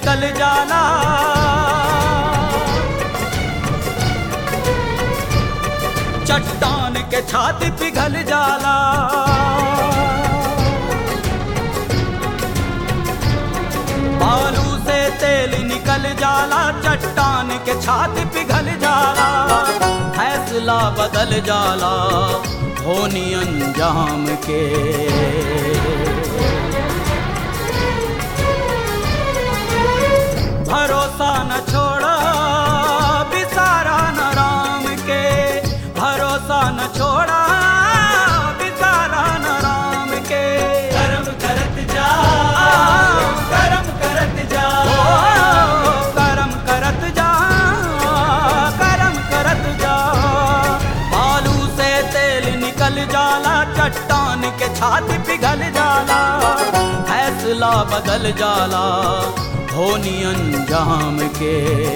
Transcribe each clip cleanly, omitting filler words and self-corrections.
निकल जाला, चट्टान के छाती पिघल जाला। बालू से तेल निकल जाला, चट्टान के छाती पिघल जाला। फैसला बदल जाला होनी अंजाम के। भरोसा न छोड़ा बिसारा न राम के, भरोसा न छोड़ा बिसारा न राम के। कर्म करत जा, कर्म करत जा, कर्म करत जा, कर्म करत जा। बालू से तेल निकल जाला, चट्टान के छाती पिघल जाला। फैसला बदल जाला होनी अंजाम के।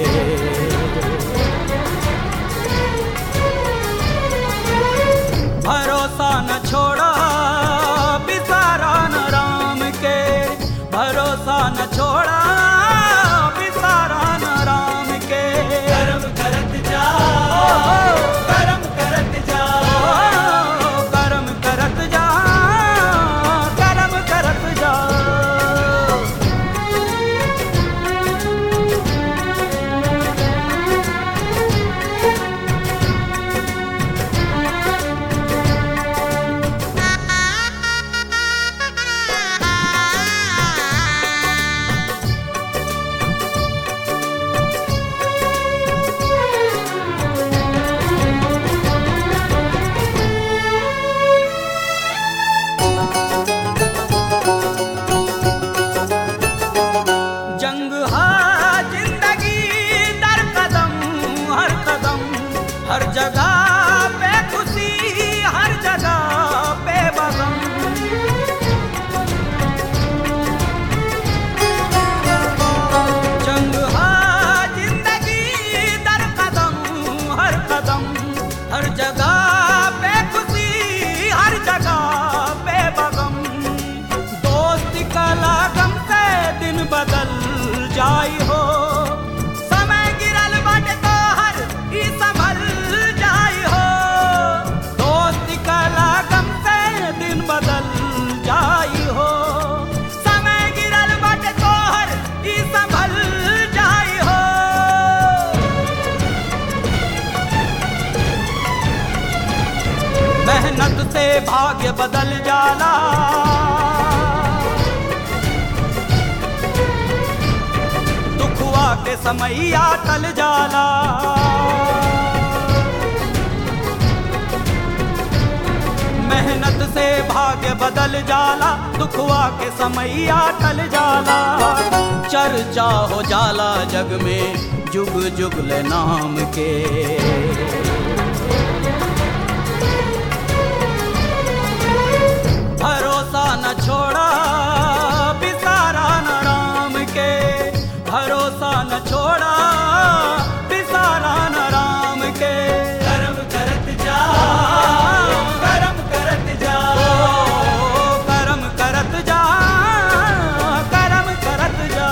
भरोसा न छोड़ा बिसारा न राम के, भरोसा न छोड़ा बिसारा न राम के। कर्म करत जा, कर्म करत जा, कर्म करत जा, कर्म करत जा। हर जगह पे खुशी, हर जगह पे बगम। जंग है जिंदगी दर कदम, हर कदम। हर जगह पे खुशी, हर जगह पे बगम। दोस्ती का लागम से दिन बदल जाई हो, समय गिरल बाटे तो हर ई संभल जाई हो। दोस्ती का लागम से दिन बदल जाई हो, समय गिरल बाटे तो हर ई संभल जाई हो। मेहनत से भाग्य बदल जाला, दुखवा के समैया टल जाला। मेहनत से भाग्य बदल जाला, दुखवा के समैया टल जाला। चर्चा हो जाला जग में जुग जुगले नाम के। भरोसा न छोड़ा बिसारा न राम के, भरोसा न छोड़ा बिसारा न राम के। कर्म करत जा, कर्म करत जा, कर्म करत जा, कर्म करत जा।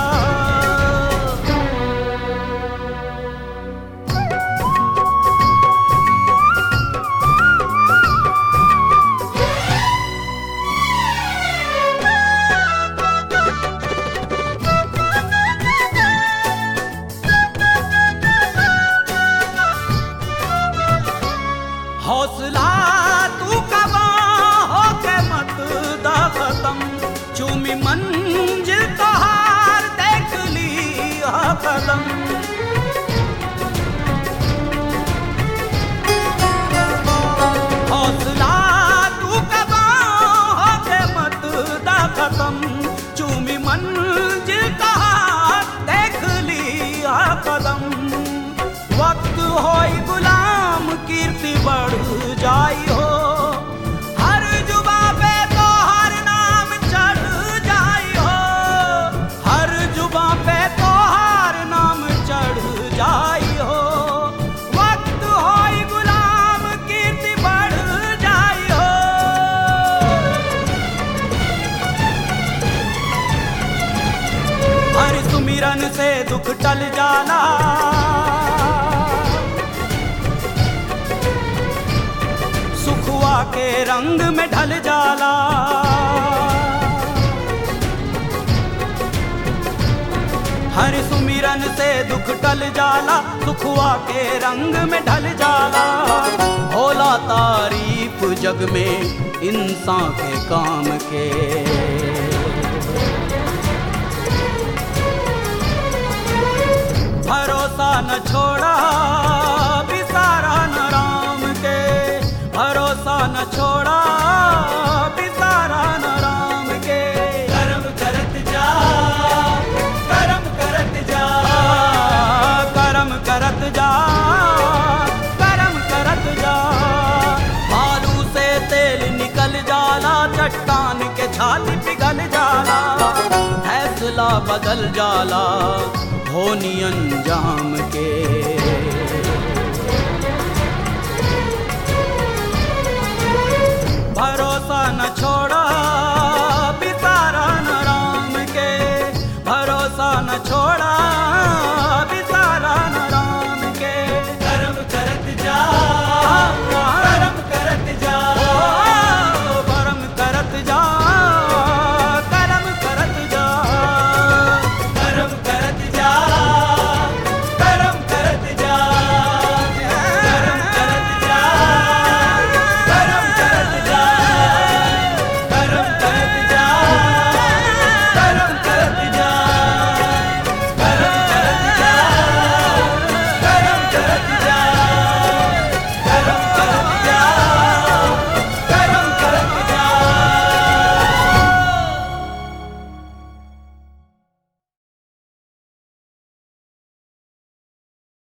हौसला तू कबा हो के मत दा खत्म, चूमी मंजिल तोहार देख ली कदम। हौसला तू कबा हो के मत दा खत्म, चूमी मंजिल तोहार देख ली कदम। वक्त होई गुलाम कीर्ति बढ़ जाई हो, हर जुबा पे तो हर नाम चढ़ जाई हो। हर जुबा पे तो हर नाम चढ़ जाई हो। वक्त होई गुलाम कीर्ति बढ़ जाई हो। हर सुमिरन निकल जाला। सुखवा के रंग में ढल जाला। हर सुमिरन से दुख टल जाला, सुखवा के रंग में ढल जाला। होला तारीफ जग में इंसान के काम के। भरोसा न छोड़ा बिसारा न राम के। भरोसा न छोड़ा बिसारा न राम के। कर्म करत जा, कर्म करत जा, कर्म करत जा, कर्म करत जा। बालू से तेल निकल जाला, चट्टान के छाती पिघल जाला। फैसला बदल जाला होनी अंजाम के।